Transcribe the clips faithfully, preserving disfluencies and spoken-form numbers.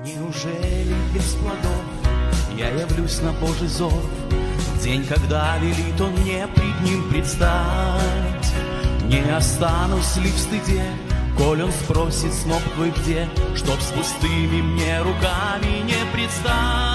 Неужели без плодов я явлюсь на Божий зов, день, когда велит Он мне пред Ним предстать? Не останусь ли в стыде, коль Он спросит, сноп твой где, чтоб с пустыми мне руками не предстать?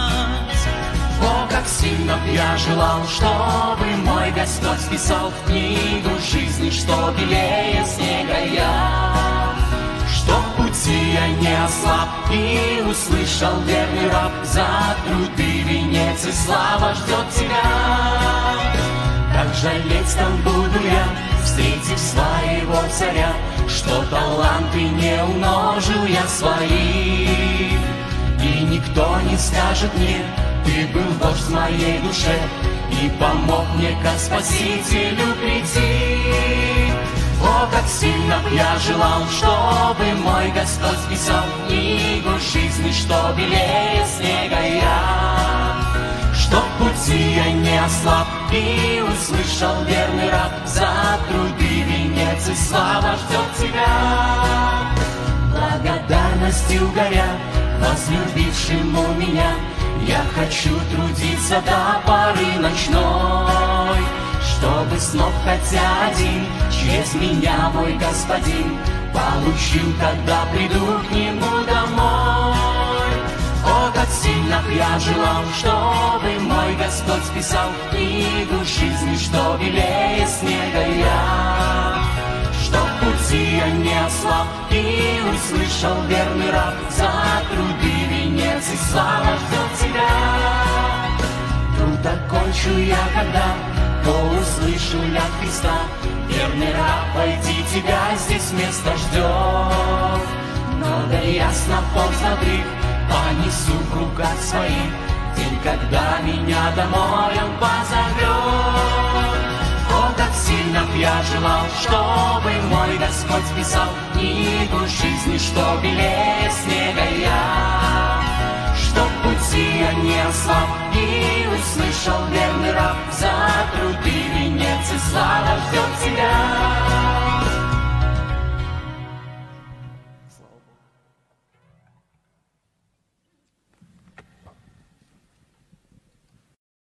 О, как сильно б я желал, чтобы мой Господь вписал в книгу жизни, что белее снега я, чтоб пути я не ослаб и услышал верный раб: за труды венец и слава ждет тебя. Как жалеть там буду я, встретив своего царя, что таланты не умножил я свои, и никто не скажет мне: ты был вождь в моей душе и помог мне ко Спасителю прийти. О, как сильно б я желал, чтобы мой Господь вписал в книгу жизни, что белее снега я, чтоб пути я не ослаб и услышал верный раб: за труды венец и слава ждет тебя. Благодарностью горя возлюбившему меня, я хочу трудиться до поры ночной, чтобы снова хотя один через меня мой Господин получил, когда приду к Нему домой. О, как сильно б я желал, чтобы мой Господь вписал в книгу жизни, что белее снега я, чтоб пути я не ослаб и услышал верный раб: за труды венец и слава ждет тебя. Труд окончу я когда, то услышу я Христа: верный раб, войди, тебя здесь место ждет. Но да ясно поздно грех понесу в руках своих, день, когда меня домой Он позовет. О, как сильно б я желал, чтобы мой Господь вписал в книгу жизни, что белее снега я, чтоб пути я не ослаб и услышал верный раб: за труды венец и слава ждет тебя.